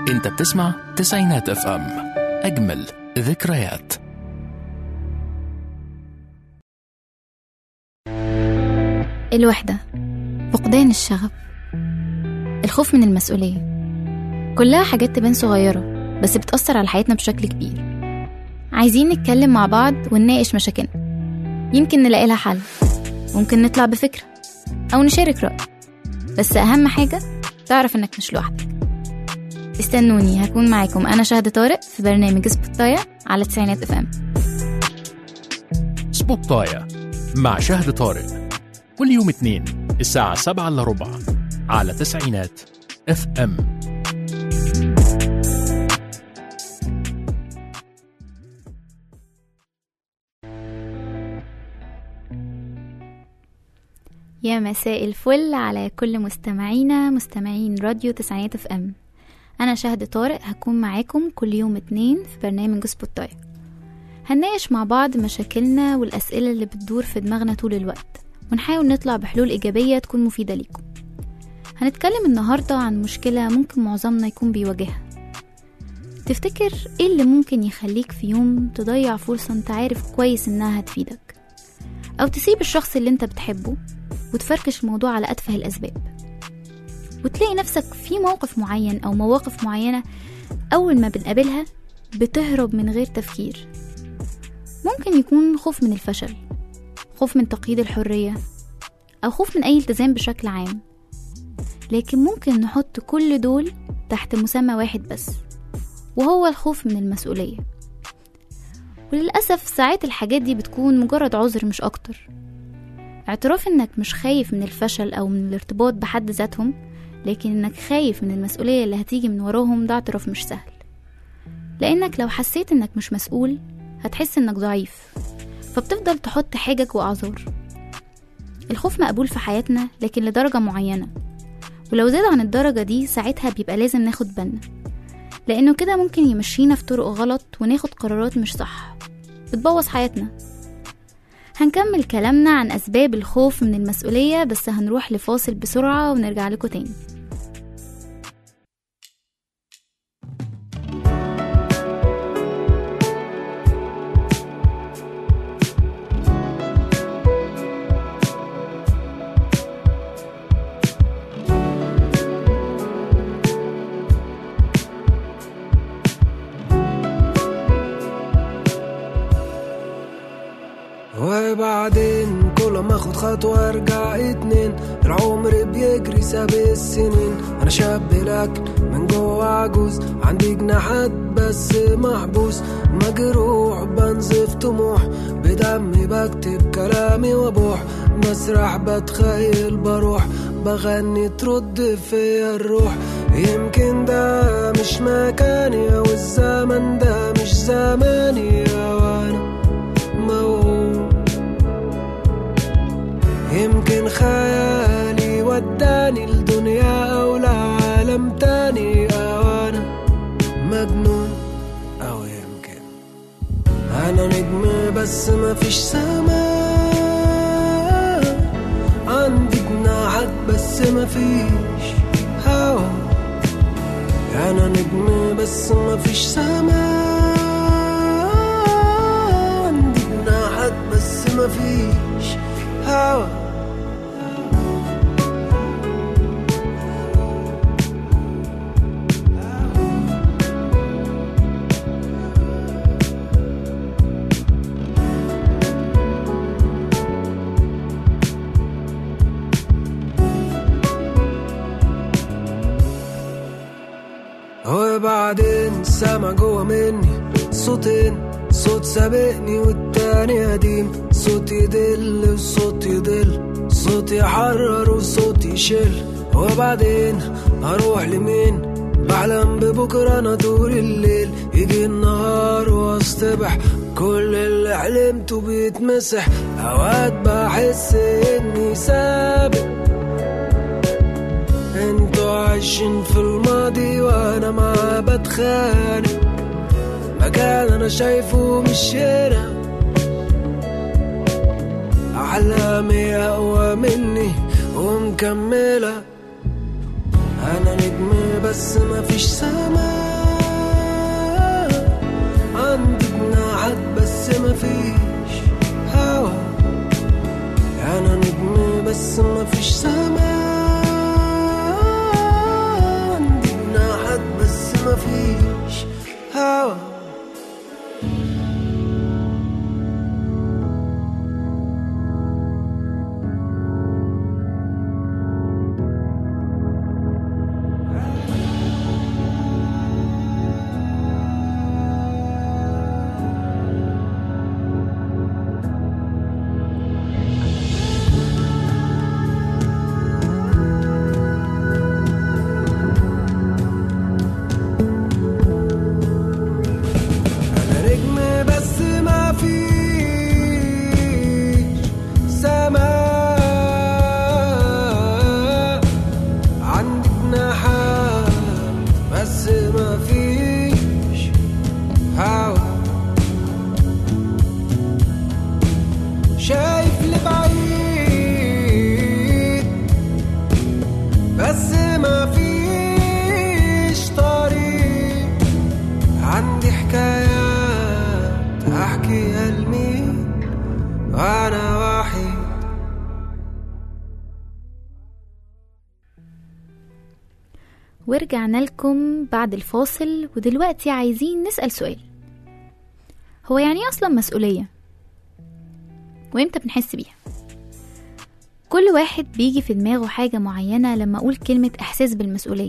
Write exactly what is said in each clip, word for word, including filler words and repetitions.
انت بتسمع تسعينات اف ام، اجمل ذكريات. الوحدة، فقدان الشغف، الخوف من المسؤولية، كلها حاجات تبان صغيرة بس بتأثر على حياتنا بشكل كبير. عايزين نتكلم مع بعض ونناقش مشاكلنا، يمكن نلاقي لها حل، ممكن نطلع بفكرة أو نشارك رأي، بس أهم حاجة تعرف إنك مش لوحدك. استنوني، هكون معاكم أنا شهد طارق في برنامج سبوتاية على تسعينات اف ام. سبوتاية مع شهد طارق كل يوم اثنين الساعة سبعة إلا ربع على تسعينات اف ام. يا مساء الفل على كل مستمعينا مستمعين راديو تسعينات اف ام. انا شهد طارق، هكون معاكم كل يوم اتنين في برنامج سبوتاية. هنناقش مع بعض مشاكلنا والاسئله اللي بتدور في دماغنا طول الوقت، ونحاول نطلع بحلول ايجابيه تكون مفيده ليكم. هنتكلم النهارده عن مشكله ممكن معظمنا يكون بيواجهها. تفتكر ايه اللي ممكن يخليك في يوم تضيع فرصه انت عارف كويس انها هتفيدك، او تسيب الشخص اللي انت بتحبه وتفركش الموضوع على أتفه الأسباب، وتلاقي نفسك في موقف معين أو مواقف معينة أول ما بنقابلها بتهرب من غير تفكير؟ ممكن يكون خوف من الفشل، خوف من تقييد الحرية، أو خوف من أي التزام بشكل عام. لكن ممكن نحط كل دول تحت مسمى واحد بس، وهو الخوف من المسؤولية. وللأسف ساعات الحاجات دي بتكون مجرد عذر مش أكتر. اعتراف انك مش خايف من الفشل او من الارتباط بحد ذاتهم، لكن انك خايف من المسؤولية اللي هتيجي من وراهم، ده اعتراف مش سهل. لانك لو حسيت انك مش مسؤول هتحس انك ضعيف، فبتفضل تحط حجج واعذار. الخوف مقبول في حياتنا لكن لدرجة معينة، ولو زاد عن الدرجة دي ساعتها بيبقى لازم ناخد بالنا، لانه كده ممكن يمشينا في طرق غلط وناخد قرارات مش صح بتبوظ حياتنا. هنكمل كلامنا عن أسباب الخوف من المسؤولية، بس هنروح لفاصل بسرعة ونرجع لكم تاني. وبعدين كل ما اخد خطوة ارجع اتنين، العمر بيجري ساب السنين. انا شاب لكن من جوه عجوز، عندي جناحات بس محبوس، مجروح بنزف طموح، بدمي بكتب كلامي وبوح، بسرح بتخيل بروح، بغني ترد فيا الروح. يمكن ده مش مكاني، او الزمن ده مش زماني، وانا موهوم. يمكن خيالي وداني لدنيا أو لعالم تاني، أو أنا مجنون، أو يمكن أنا نجم بس ما فيش سماء، عندي جناحات بس ما فيش هوا. أنا نجم بس ما فيش سماء، عندي جناحات بس ما فيش هوا. وبعدين سامع جوا مني صوتين، صوت سابقني والتاني قديم، صوت يدل وصوت يضل، صوت يحرر وصوت يشل. وبعدين هروح لمين؟ بحلم ببكرة انا طول الليل، يجي النهار واصطبح، كل اللي حلمته بيتمسح. اوقات بحس اني سابق، انتوا عايشين في الماضي وانا معاه بتخانق، مكان انا شايفه مش هنا. احلامي اقوى مني ومكملة، أنا نجم بس مفيش سماء، عندي جناحات بس مفيش هوا. أنا نجم بس مفيش سماء، عندي جناحات بس مفيش هوا. ورجعنا لكم بعد الفاصل، ودلوقتي عايزين نسأل سؤال: هو يعني ايه اصلا مسؤولية؟ وامتى بنحس بيها؟ كل واحد بيجي في دماغه حاجة معينة لما اقول كلمة احساس بالمسؤولية.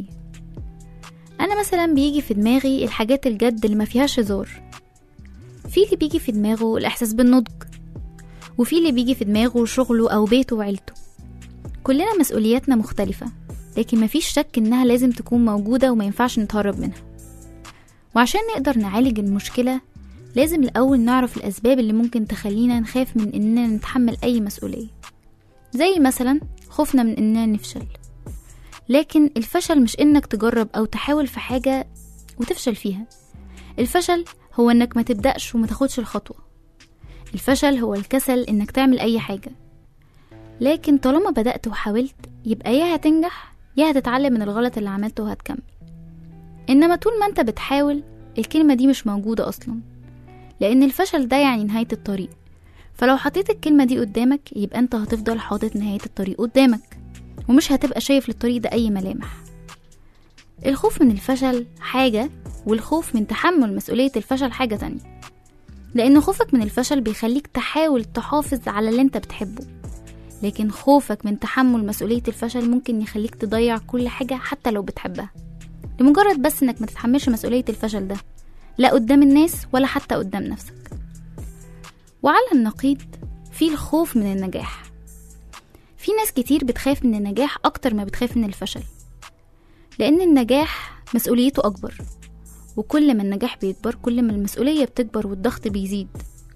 انا مثلا بيجي في دماغي الحاجات الجد اللي ما فيهاش هزار، في اللي بيجي في دماغه الاحساس بالنضج، وفي اللي بيجي في دماغه شغله او بيته وعيلته. كلنا مسؤولياتنا مختلفة، لكن مفيش شك انها لازم تكون موجودة وما ينفعش نتهرب منها. وعشان نقدر نعالج المشكلة لازم الأول نعرف الأسباب اللي ممكن تخلينا نخاف من إننا نتحمل أي مسؤولية، زي مثلا خوفنا من إننا نفشل. لكن الفشل مش إنك تجرب أو تحاول في حاجة وتفشل فيها. الفشل هو إنك ما تبدأش وما تاخدش الخطوة. الفشل هو الكسل إنك تعمل أي حاجة. لكن طالما بدأت وحاولت يبقى يا هتنجح يا هتتعلم من الغلط اللي عملته وهتكمل. إنما طول ما أنت بتحاول الكلمة دي مش موجودة أصلا، لأن الفشل ده يعني نهاية الطريق. فلو حطيت الكلمة دي قدامك يبقى أنت هتفضل حاطط نهاية الطريق قدامك، ومش هتبقى شايف للطريق ده أي ملامح. الخوف من الفشل حاجة، والخوف من تحمل مسؤولية الفشل حاجة تانية. لأن خوفك من الفشل بيخليك تحاول تحافظ على اللي أنت بتحبه، لكن خوفك من تحمل مسؤولية الفشل ممكن يخليك تضيع كل حاجة حتى لو بتحبها، لمجرد بس انك ما تتحملش مسؤولية الفشل ده، لا قدام الناس ولا حتى قدام نفسك. وعلى النقيض في الخوف من النجاح. في ناس كتير بتخاف من النجاح اكتر ما بتخاف من الفشل، لان النجاح مسؤوليته اكبر، وكل ما النجاح بيكبر كل ما المسؤولية بتكبر والضغط بيزيد.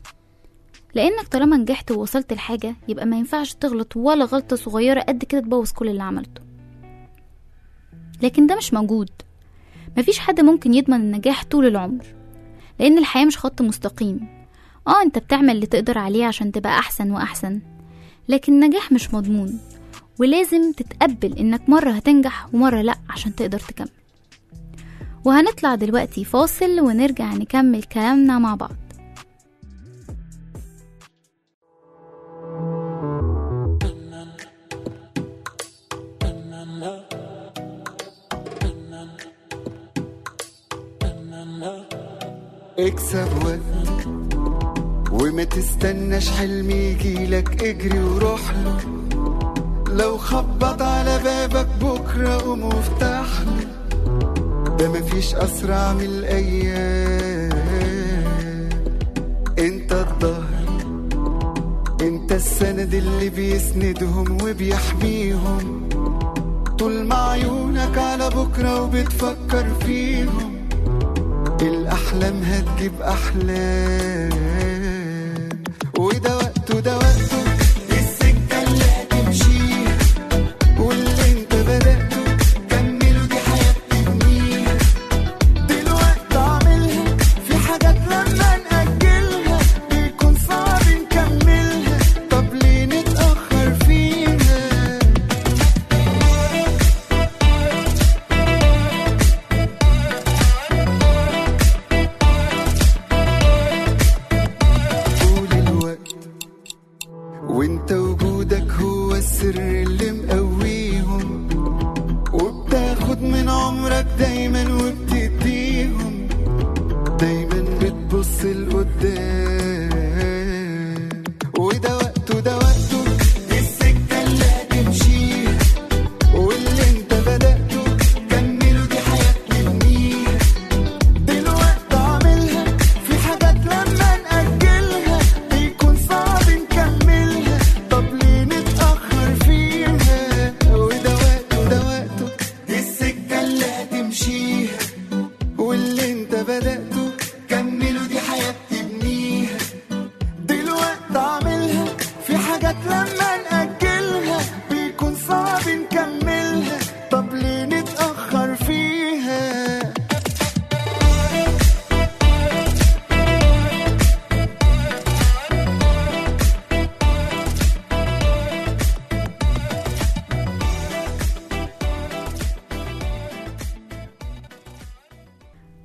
لانك طالما نجحت ووصلت لحاجة يبقى ما ينفعش تغلط ولا غلطة صغيرة قد كده تبوظ كل اللي عملته. لكن ده مش موجود. مفيش حد ممكن يضمن النجاح طول العمر، لان الحياة مش خط مستقيم. اه انت بتعمل اللي تقدر عليه عشان تبقى احسن واحسن، لكن النجاح مش مضمون، ولازم تتقبل انك مرة هتنجح ومرة لا عشان تقدر تكمل. وهنطلع دلوقتي فاصل ونرجع نكمل كلامنا مع بعض. اكسب وقت وما تستناش حلم يجيلك، اجري وروح له. لو خبط على بابك بكرة قوم وافتح له، ده مفيش أسرع من الأيام. انت الظهر، انت السند اللي بيسندهم وبيحميهم، طول ما عيونك على بكرة وبتفكر فيهم. الأحلام هتجيب أحلام، وده وقته ده وقته السكة اللي هتمشيها، واللي انت بدأته كمله، دي حياة تبنيها. دلوقتي اعملها، في حاجات لما نأجلها بيكون صعب نكملها، طب ليه نتأخر فيها؟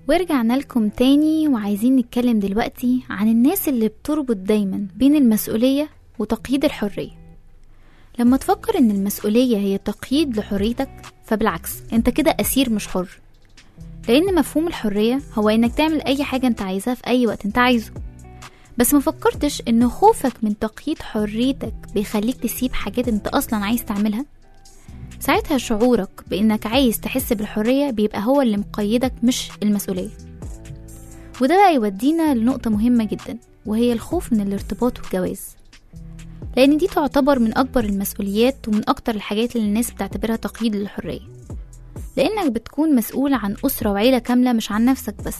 ورجعنا لكم تاني وعايزين نتكلم دلوقتي عن الناس اللي بتربط دايما بين المسؤولية وتقييد الحرية. لما تفكر ان المسؤولية هي تقييد لحريتك، فبالعكس انت كده أسير مش حر، لان مفهوم الحرية هو انك تعمل اي حاجة انت عايزها في اي وقت انت عايزه. بس ما فكرتش ان خوفك من تقييد حريتك بيخليك تسيب حاجات انت اصلا عايز تعملها؟ ساعتها شعورك بانك عايز تحس بالحرية بيبقى هو اللي مقيدك مش المسؤولية. وده بقى يودينا لنقطة مهمة جدا، وهي الخوف من الارتباط والجواز، لان دي تعتبر من اكبر المسؤوليات ومن اكتر الحاجات اللي الناس بتعتبرها تقييد للحرية، لانك بتكون مسؤول عن اسرة وعيلة كاملة مش عن نفسك بس.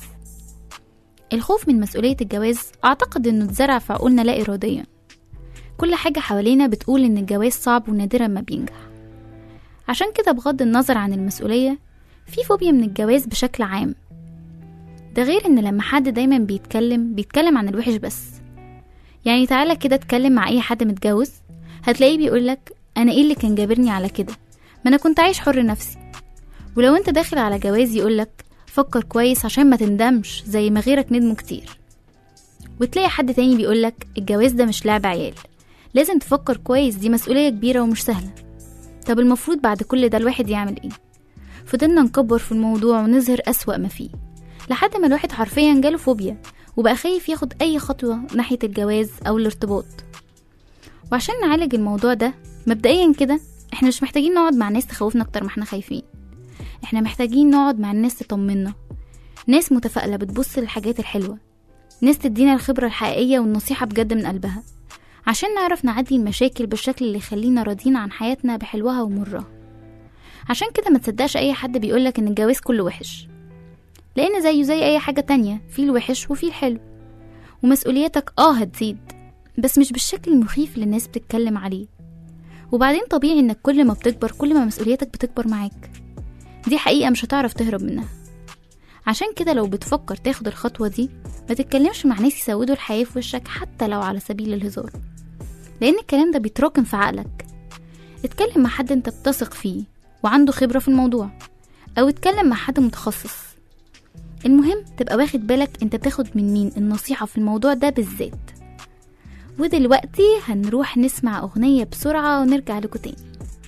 الخوف من مسؤولية الجواز اعتقد انه اتزرع في عقولنا لا اراديا. كل حاجة حوالينا بتقول ان الجواز صعب ونادرا ما بينجح، عشان كده بغض النظر عن المسؤولية في فوبيا من الجواز بشكل عام. ده غير ان لما حد دايما بيتكلم بيتكلم عن الوحش بس. يعني تعالى كده اتكلم مع اي حد متجوز هتلاقيه بيقولك انا ايه اللي كان جابرني على كده، ما انا كنت عايش حر نفسي. ولو انت داخل على جواز يقولك فكر كويس عشان ما تندمش زي ما غيرك ندموا كتير. وتلاقي حد تاني بيقولك الجواز ده مش لعب عيال، لازم تفكر كويس، دي مسؤولية كبيرة ومش سهلة. طب المفروض بعد كل ده الواحد يعمل ايه؟ فضلنا نكبر في الموضوع ونظهر أسوأ ما فيه، لحد ما الواحد حرفيا جاله فوبيا وبقى خايف ياخد اي خطوة ناحية الجواز او الارتباط. وعشان نعالج الموضوع ده مبدئيا كده احنا مش محتاجين نقعد مع ناس تخوفنا اكتر ما احنا خايفين، احنا محتاجين نقعد مع الناس تطمنا، ناس متفائلة بتبص للحاجات الحلوة، ناس تدينا الخبرة الحقيقية والنصيحة بجد من قلبها، عشان نعرف نعدي المشاكل بالشكل اللي يخلينا راضيين عن حياتنا بحلوها ومرها. عشان كده ما تصدقش اي حد بيقولك ان الجواز كله وحش، لان زيه زي اي حاجة تانية، فيه الوحش وفيه الحلو. ومسؤولياتك اه هتزيد بس مش بالشكل المخيف اللي الناس بتتكلم عليه. وبعدين طبيعي انك كل ما بتكبر كل ما مسؤولياتك بتكبر معاك، دي حقيقة مش هتعرف تهرب منها. عشان كده لو بتفكر تاخد الخطوة دي ما تتكلمش مع ناس يسودوا الحياة في وشك حتى لو على سبيل الهزار، لان الكلام ده بيتراكم في عقلك. اتكلم مع حد انت بتثق فيه وعنده خبرة في الموضوع، او اتكلم مع حد متخصص. المهم تبقى واخد بالك انت بتاخد من مين النصيحة في الموضوع ده بالذات. ودلوقتي هنروح نسمع اغنية بسرعة ونرجع لكم تاني.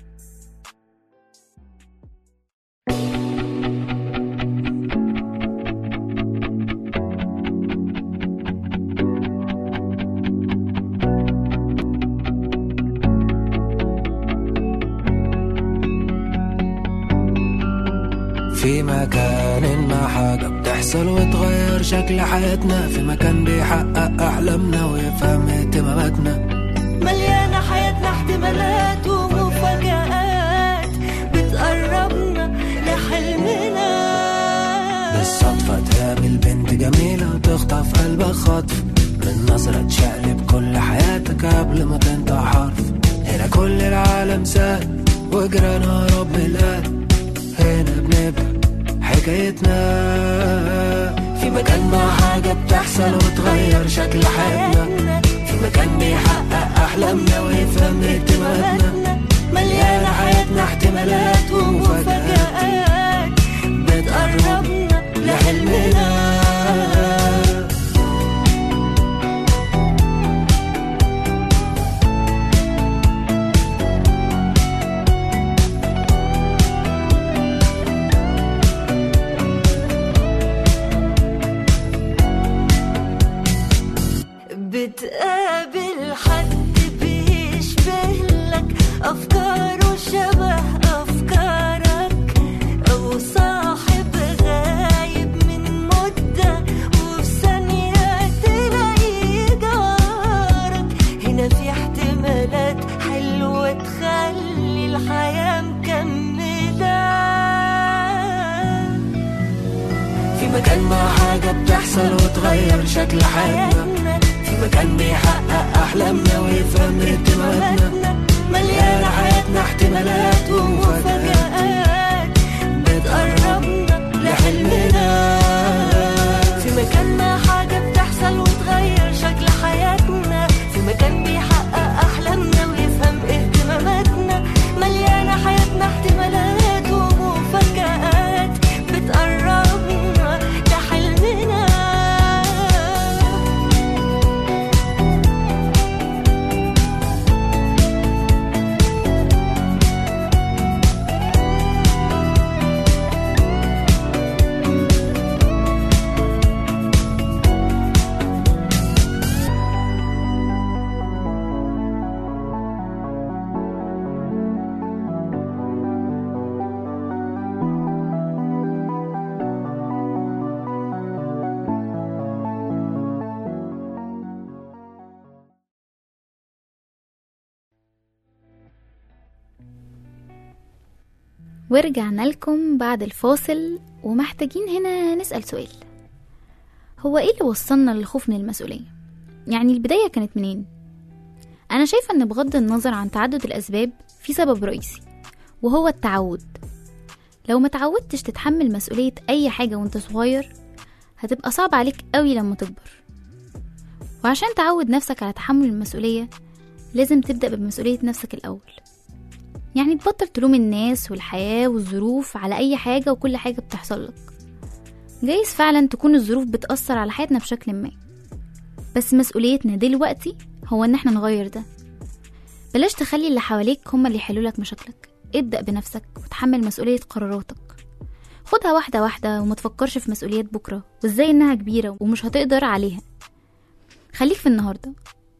في مكان ما حاجة بتحصل وتغير شكل حياتنا، في مكان بيحقق أحلامنا ويفهم اهتماماتنا، مليانة حياتنا احتمالات ومفاجآت بتقربنا لحلمنا. بالصدفة تقابل بنت جميلة وتخطف قلبك خطف، من نظرة تشقلب كل حياتك قبل ما تنطق حرف. هنا كل العالم سهل وجرانا رب القلب، هنا بنبدأ حكايتنا. في مكان ما حاجة بتحصل وتغير شكل حياتنا، في مكان بيحقق أحلامنا ويفهم اهتماماتنا، مليانة حياتنا احتمالات ومفاجآت بتقربنا لحلمنا. بتقابل حد بيشبه لك، أفكاره شبه أفكارك، أو صاحب غايب من مدة وفي ثانية تلاقيه جارك. هنا في احتمالات حلوة تخلي الحياة مكملة. في مكان ما حاجة بتحصل وتغير شكل حياتنا، في مكان بيحقق أحلامنا ويفهم اهتماماتنا، مليانة حياتنا احتمالات ومفاجآت بتقربنا لحلمنا. في مكان ما حاجة بتحصل وتغير شكل حياتنا، في مكان بيحقق أحلامنا ويفهم اهتماماتنا، مليانة حياتنا احتمالات ومفاجآت بتقربنا لحلمنا. ورجعنا لكم بعد الفاصل ومحتاجين هنا نسأل سؤال. هو ايه اللي وصلنا للخوف من المسؤولية؟ يعني البداية كانت منين؟ أنا شايفة أن بغض النظر عن تعدد الأسباب في سبب رئيسي، وهو التعود. لو ما تعودتش تتحمل مسؤولية أي حاجة وانت صغير هتبقى صعب عليك قوي لما تكبر. وعشان تعود نفسك على تحمل المسؤولية لازم تبدأ بمسؤولية نفسك الأول. يعني تبطل تلوم الناس والحياة والظروف على أي حاجة وكل حاجة بتحصل لك. جايز فعلا تكون الظروف بتأثر على حياتنا بشكل ما، بس مسؤوليتنا دلوقتي هو ان احنا نغير ده. بلاش تخلي اللي حواليك هما اللي يحلوا لك مشاكلك. ابدأ بنفسك وتحمل مسؤولية قراراتك. خدها واحدة واحدة وما تفكرش في مسؤوليات بكرة وازاي انها كبيرة ومش هتقدر عليها. خليك في النهاردة.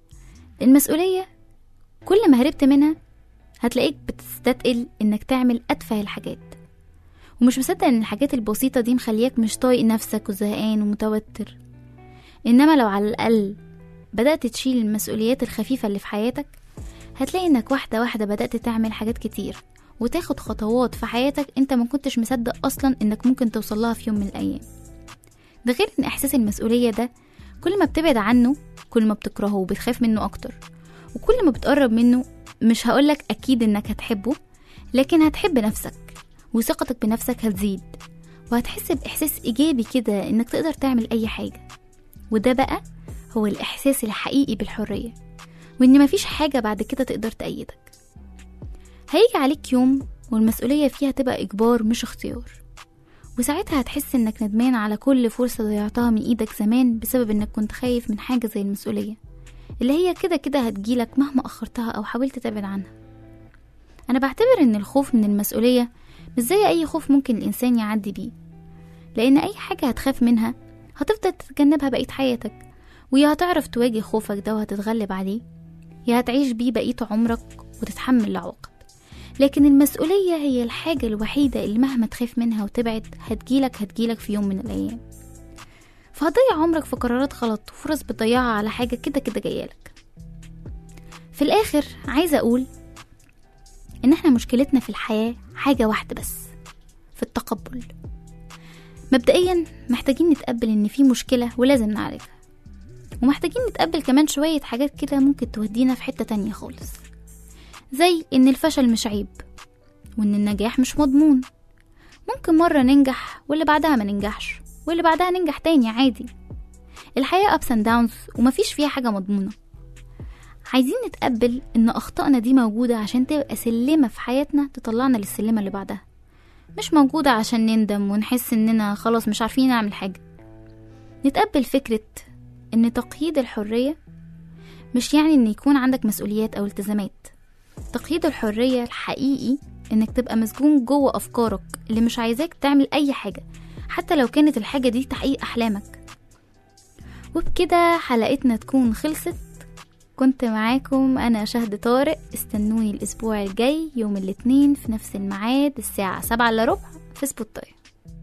المسؤولية كل ما هربت منها هتلاقيك بتستثقل انك تعمل اتفه الحاجات، ومش مصدق ان الحاجات البسيطة دي مخليك مش طايق نفسك وزهقان ومتوتر. انما لو على الاقل بدأت تشيل المسؤوليات الخفيفة اللي في حياتك هتلاقي انك واحدة واحدة بدأت تعمل حاجات كتير وتاخد خطوات في حياتك انت ما كنتش مصدق اصلا انك ممكن توصلها في يوم من الايام. ده غير ان احساس المسؤولية ده كل ما بتبعد عنه كل ما بتكرهه وبتخاف منه اكتر، وكل ما بتقرب منه مش هقولك اكيد انك هتحبه، لكن هتحب نفسك وثقتك بنفسك هتزيد، وهتحس باحساس ايجابي كده انك تقدر تعمل اي حاجة. وده بقى هو الاحساس الحقيقي بالحرية، وان مفيش حاجة بعد كده تقدر تأيدك. هيجي عليك يوم والمسؤولية فيها تبقى اجبار مش اختيار، وساعتها هتحس انك ندمان على كل فرصة ضيعتها من ايدك زمان بسبب انك كنت خايف من حاجة زي المسؤولية اللي هي كده كده هتجيلك مهما اخرتها او حاولت تبعد عنها. انا بعتبر ان الخوف من المسؤولية مش زي اي خوف ممكن الانسان يعدي بيه، لان اي حاجة هتخاف منها هتفضل تتجنبها بقية حياتك، ويا هتعرف تواجه خوفك ده وهتتغلب عليه، يا هتعيش بيه بقية عمرك وتتحمل العواقب. لكن المسؤولية هي الحاجة الوحيدة اللي مهما تخاف منها وتبعد هتجيلك هتجيلك في يوم من الأيام. فهتضيع عمرك في قرارات غلط وفرص بتضيعها على حاجة كده كده جايالك. في الآخر عايزة أقول إن احنا مشكلتنا في الحياة حاجة واحدة بس، في التقبل. مبدئيا محتاجين نتقبل إن في مشكلة ولازم نعالجها، ومحتاجين نتقبل كمان شوية حاجات كده ممكن تودينا في حتة تانية خالص، زي إن الفشل مش عيب، وإن النجاح مش مضمون. ممكن مرة ننجح واللي بعدها ما ننجحش، واللي بعدها ننجح تاني عادي. الحياة ups and downs ومفيش فيها حاجة مضمونة. عايزين نتقبل إن أخطائنا دي موجودة عشان تبقى سلمة في حياتنا تطلعنا للسلمة اللي بعدها، مش موجودة عشان نندم ونحس إننا خلاص مش عارفين نعمل حاجة. نتقبل فكرة إن تقييد الحرية مش يعني إن يكون عندك مسؤوليات أو التزامات. تقييد الحرية الحقيقي إنك تبقى مسجون جوه أفكارك اللي مش عايزاك تعمل أي حاجة، حتى لو كانت الحاجة دي تحقيق أحلامك. وبكده حلقتنا تكون خلصت. كنت معاكم أنا شهد طارق. استنوني الأسبوع الجاي يوم الاثنين في نفس الميعاد الساعة سبعة إلا ربع في سبوتاي.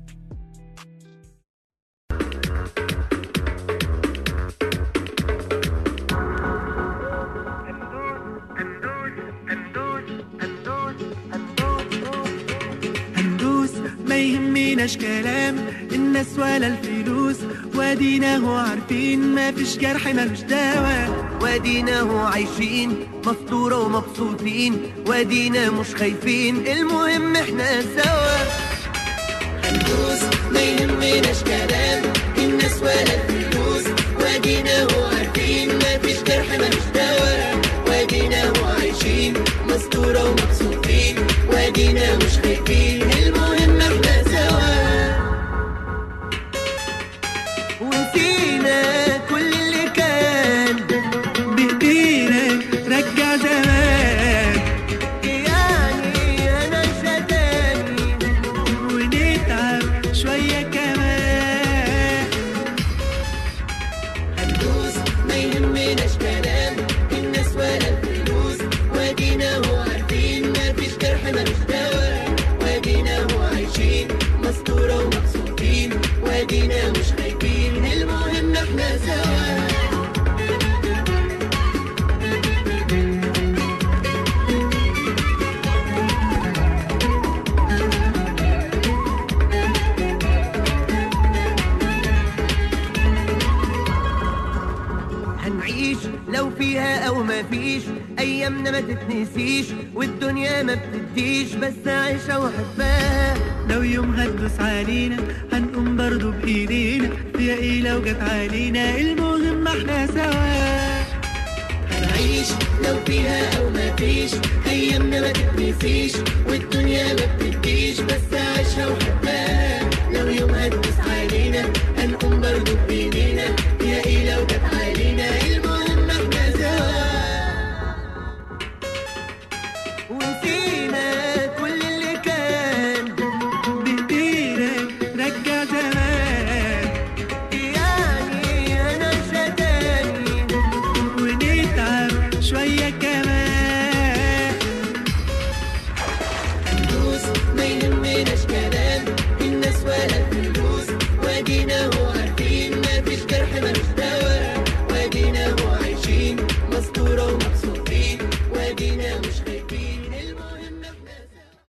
ما يهمناش كلام الناس ولا الفلوس، وادينا هو عارفين ما فيش جرح ملوش دواء، وادينا هو عايشين مستورة ومبسوطين، وادينا مش خايفين المهم احنا سوا. هندوس ما يهمناش كلام الناس ولا الفلوس، وادينا هو عارفين ما فيش جرح ملوش دواء، وادينا هو عايشين مستورة ومبسوطين، وادينا مش خايفين المهم احنا سوا. ونسينا كل اللي كان بايدينا رجع زمان، يعني انا شتاني ونتعب شوية كمان. هندوس ما يهمناش كلام الناس ولا الفلوس، وادينا هو عارفين ما فيش جرح ملوش دواء، وادينا هو عايشين ايامنا ما تتنسيش والدنيا ما بتديش بس عيشة وحبها. لو يوم هتدوس علينا هنقوم برضو بايدينا فيها ايه لو جت علينا المهم احنا سوا. هنعيش لو فيها او ما فيش ايامنا ما تتنسيش والدنيا ما بتديش بس عيشها وحبها. لو يوم هتدوس علينا هنقوم برضو بايدينا فيها ايه لو جت علينا المهم احنا سوا. ونسينا كل اللي كان بايدينا رجع زمان يعني انا شتاني ونتعب شوية كمان. ندوس ما يهمناش كلام الناس ولا الفلوس وادينا